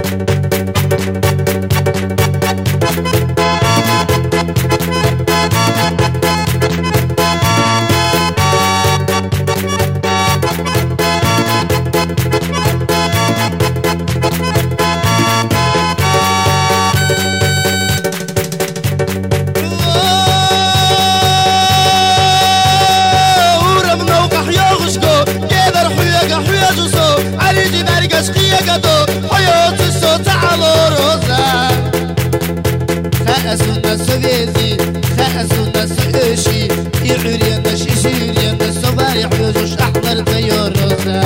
خاسونا سويزي خاسونا سوشي يعرينا شيشيرينا الصباري حيوش أحمر طيور روزا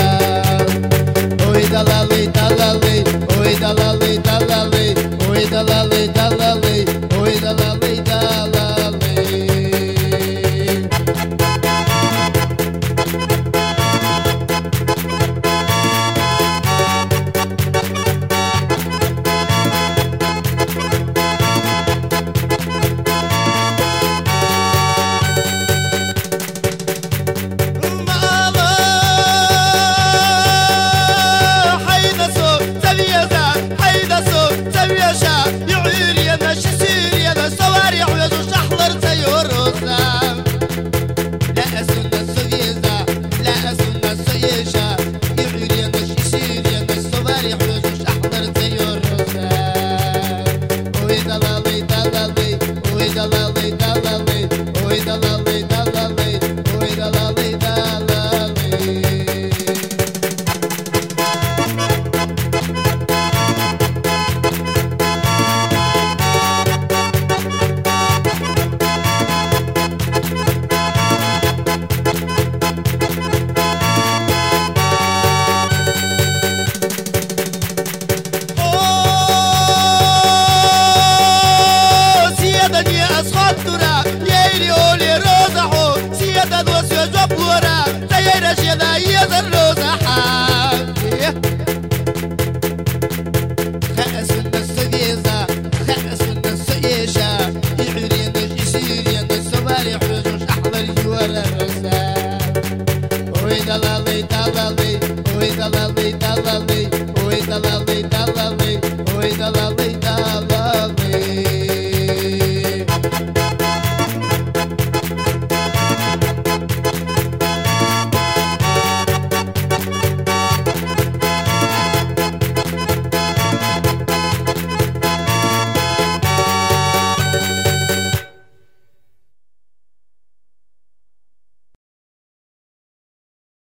وي دلالي دلالي وي دلالي دلالي وي دلالي دلالي وي دلالي دلالي Oi, da la, oi, da la, oi, da la, oi, da la, oi, da la.